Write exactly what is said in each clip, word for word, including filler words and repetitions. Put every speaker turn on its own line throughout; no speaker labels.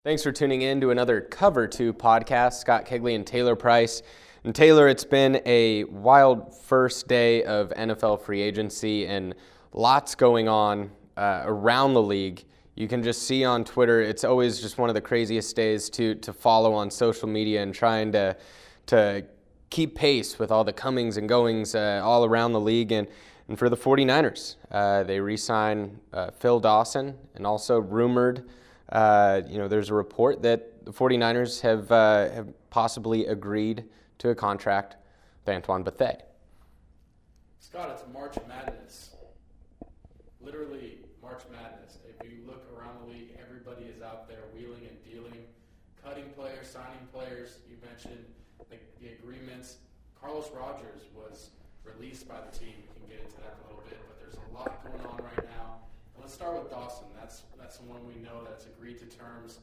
Thanks for tuning in to another Cover two podcast. Scott Kegley and Taylor Price. And Taylor, it's been a wild first day of N F L free agency and lots going on uh, around the league. You can just see on Twitter, it's always just one of the craziest days to to follow on social media and trying to to keep pace with all the comings and goings uh, all around the league. And, and for the 49ers, uh, they re-sign uh, Phil Dawson, and also rumored Uh, you know, there's a report that the 49ers have uh, have possibly agreed to a contract with Antoine Bethea.
Scott, it's March Madness. Literally March Madness. If you look around the league, everybody is out there wheeling and dealing, cutting players, signing players. You mentioned the, the agreements. Carlos Rogers was released by the team. We can get into that in a little bit, but there's a lot going on right now. Let's start with Dawson. That's that's someone we know that's agreed to terms.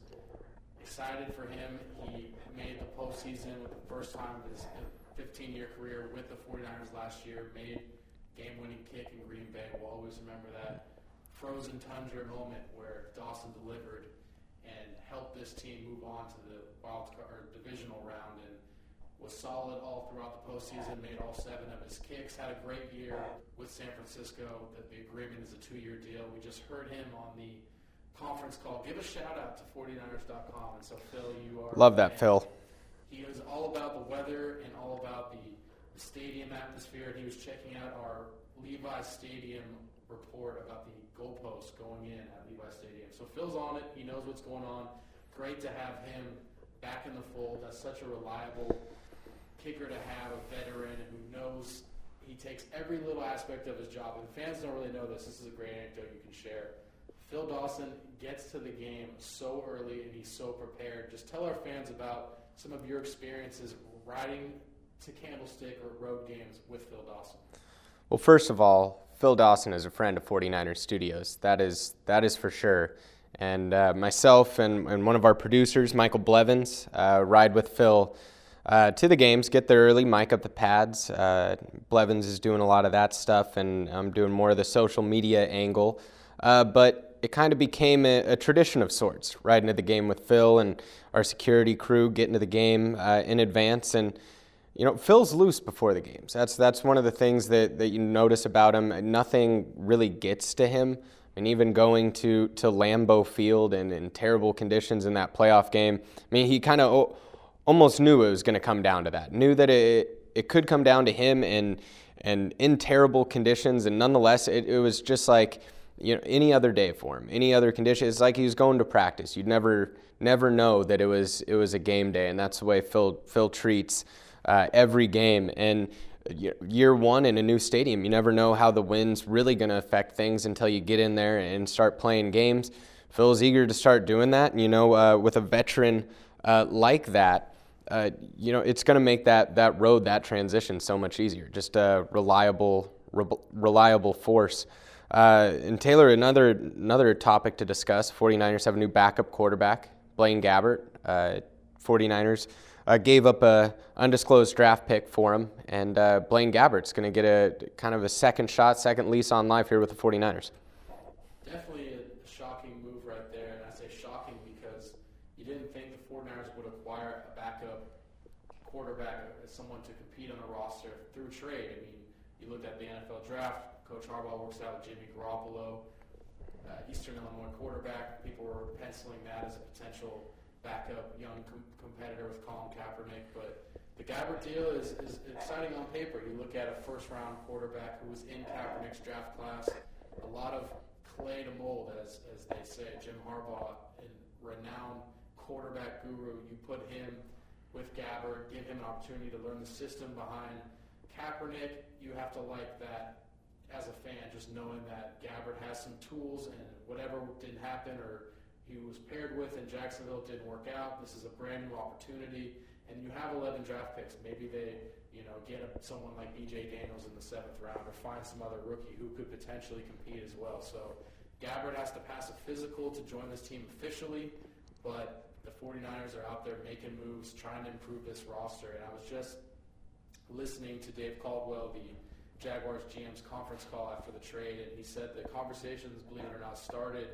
Excited for him. He made the postseason with the first time of his fifteen-year career with the 49ers last year. Made game-winning kick in Green Bay. We'll always remember that frozen tundra moment where Dawson delivered and helped this team move on to the wild card or divisional round, and was solid all throughout the postseason, made all seven of his kicks, had a great year with San Francisco. That the agreement is a two-year deal. We just heard him on the conference call. Give a shout-out to forty niners dot com. And so, Phil, you are...
Love that, Phil.
He is all about the weather and all about the, the stadium atmosphere. He was checking out our Levi's Stadium report about the goalposts going in at Levi's Stadium. So Phil's on it. He knows what's going on. Great to have him back in the fold. That's such a reliable kicker to have, a veteran who knows he takes every little aspect of his job. And fans don't really know this. This is a great anecdote you can share. Phil Dawson gets to the game so early and he's so prepared. Just tell our fans about some of your experiences riding to Candlestick or road games with Phil Dawson.
Well, first of all, Phil Dawson is a friend of 49ers Studios. That is that is for sure. And uh, myself and, and one of our producers, Michael Blevins, uh, ride with Phil Uh, to the games, get there early, mic up the pads. Uh, Blevins is doing a lot of that stuff, and I'm doing more of the social media angle. Uh, but it kind of became a, a tradition of sorts, riding to the game with Phil and our security crew, getting to the game uh, in advance. And, you know, Phil's loose before the games. That's that's one of the things that, that you notice about him. Nothing really gets to him. And even going to, to Lambeau Field and in terrible conditions in that playoff game, I mean, he kind of... Oh, almost knew it was going to come down to that. Knew that it it could come down to him and and in terrible conditions, and nonetheless, it, it was just like, you know, any other day for him, any other condition. It's like he was going to practice. You'd never never know that it was it was a game day, and that's the way Phil Phil treats uh, every game. And year one in a new stadium, you never know how the wind's really going to affect things until you get in there and start playing games. Phil's eager to start doing that, and you know, uh, with a veteran uh, like that. Uh, you know, it's going to make that that road, that transition so much easier. Just a reliable, re- reliable force. Uh, and Taylor, another another topic to discuss. 49ers have a new backup quarterback, Blaine Gabbert. Uh, 49ers uh, gave up a undisclosed draft pick for him, and uh, Blaine Gabbert's going to get a kind of a second shot, second lease on life here with the 49ers.
Definitely a shocking move right there, and I say shocking because you didn't think the 49ers would acquire a backup quarterback as someone to compete on the roster through trade. I mean, you looked at the N F L draft, Coach Harbaugh works out with Jimmy Garoppolo, uh, Eastern Illinois quarterback. People were penciling that as a potential backup young com- competitor with Colin Kaepernick, but the Gabbert deal is, is exciting on paper. You look at a first-round quarterback who was in Kaepernick's draft class, a lot of clay to mold, as, as they say. Jim Harbaugh, a renowned quarterback guru, you put him with Gabbert, give him an opportunity to learn the system behind Kaepernick. You have to like that as a fan, just knowing that Gabbert has some tools, and whatever didn't happen or he was paired with in Jacksonville didn't work out. This is a brand new opportunity, and you have eleven draft picks. Maybe they, you know, get someone like B J Daniels in the seventh round or find some other rookie who could potentially compete as well. So Gabbert has to pass a physical to join this team officially, but the 49ers are out there making moves, trying to improve this roster. And I was just listening to Dave Caldwell, the Jaguars G M's conference call after the trade, and he said the conversations, believe it or not, started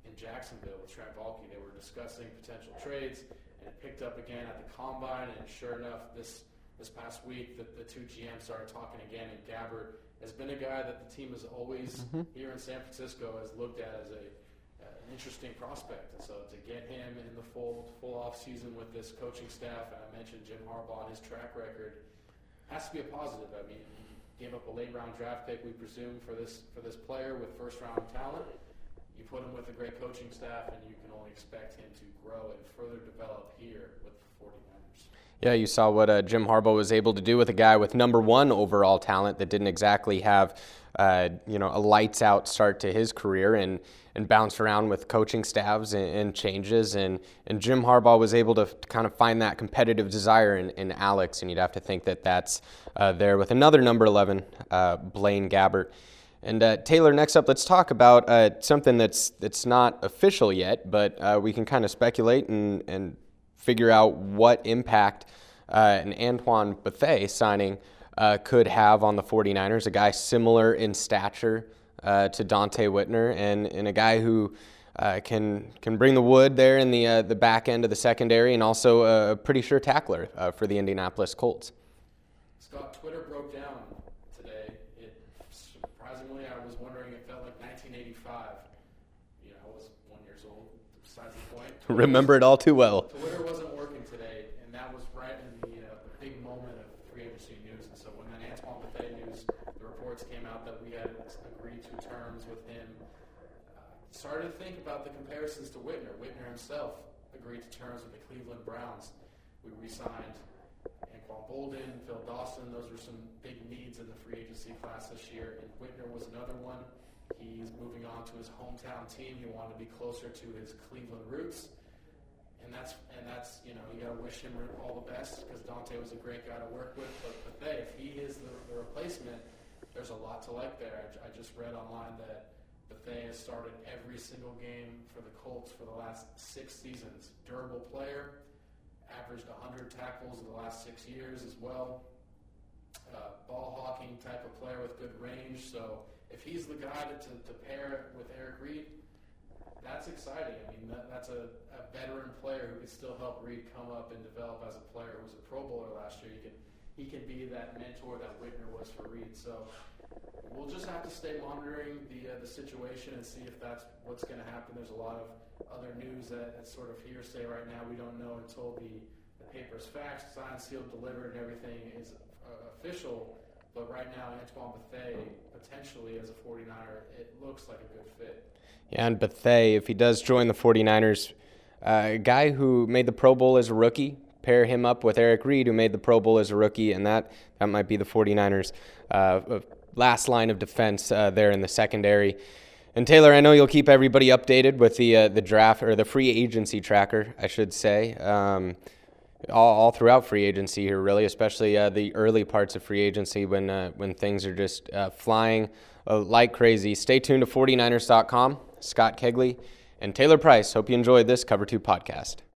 in Jacksonville with Trent Baalke. They were discussing potential trades, and it picked up again at the Combine, and sure enough, this this past week, the, the two G Ms started talking again, and Gabbert has been a guy that the team has always, mm-hmm. here in San Francisco, has looked at as a uh, an interesting prospect. And so to get him in the full full off season with this coaching staff, and I mentioned Jim Harbaugh and his track record, has to be a positive. I mean, he gave up a late round draft pick, we presume, for this for this player with first round talent. You put him with a great coaching staff, and you can only expect him to grow and further develop here with the forty-niners.
Yeah, you saw what uh, Jim Harbaugh was able to do with a guy with number one overall talent that didn't exactly have, uh, you know, a lights-out start to his career, and and bounced around with coaching staffs and, and changes. And, and Jim Harbaugh was able to kind of find that competitive desire in, in Alex, and you'd have to think that that's uh, there with another number eleven, uh, Blaine Gabbert. And uh, Taylor, next up, let's talk about uh, something that's that's not official yet, but uh, we can kind of speculate and, and figure out what impact uh, an Antoine Bethea signing uh, could have on the forty-niners, a guy similar in stature uh, to Donte Whitner, and, and a guy who uh, can can bring the wood there in the uh, the back end of the secondary, and also a pretty sure tackler uh, for the Indianapolis Colts.
Scott, Twitter broke down today. It surprisingly, I was wondering, it felt like nineteen eighty-five. You know, I was one years old. Besides the point. Twitter
Remember
was,
it all too well.
Twitter wasn't working today, and that was right in the, uh, the big moment of free agency news. And so when that Antoine Bethea news, the reports came out that we had agreed to terms with him. Uh, started to think about the comparisons to Whitner. Whitner himself agreed to terms with the Cleveland Browns. We re-signed Anquan Boldin, Phil Dawson. Those were some big needs in the free agency class this year, and Whitner was another one. He's moving on to his hometown team. He wanted to be closer to his Cleveland roots, and that's and that's you know you got to wish him all the best, because Donte was a great guy to work with. But Bethea, if he is the, the replacement, there's a lot to like there. I, I just read online that Bethea has started every single game for the Colts for the last six seasons. Durable player, averaged one hundred tackles in the last six years as well. Uh, ball hawking type of player with good range. So if he's the guy to, to, to pair with Eric Reid, that's exciting. I mean, that, that's a, a veteran player who can still help Reid come up and develop as a player who was a Pro Bowler last year. He can he can be that mentor that Whitner was for Reid. So we'll just have to stay monitoring the uh, the situation and see if that's what's going to happen. There's a lot of other news that, that's sort of hearsay right now. We don't know until the, the paper's faxed, signed, sealed, delivered, and everything is uh, official. But right now, Antoine Bethea, potentially as a forty-niner, it looks like a good fit.
Yeah, and Bethea, if he does join the forty-niners, uh, a guy who made the Pro Bowl as a rookie, pair him up with Eric Reid, who made the Pro Bowl as a rookie, and that, that might be the forty-niners' uh, last line of defense uh, there in the secondary. And Taylor, I know you'll keep everybody updated with the uh, the draft, or the free agency tracker, I should say, um, all, all throughout free agency here, really, especially uh, the early parts of free agency when uh, when things are just uh, flying uh, like crazy. Stay tuned to forty niners dot com. Scott Kegley and Taylor Price. Hope you enjoyed this Cover two podcast.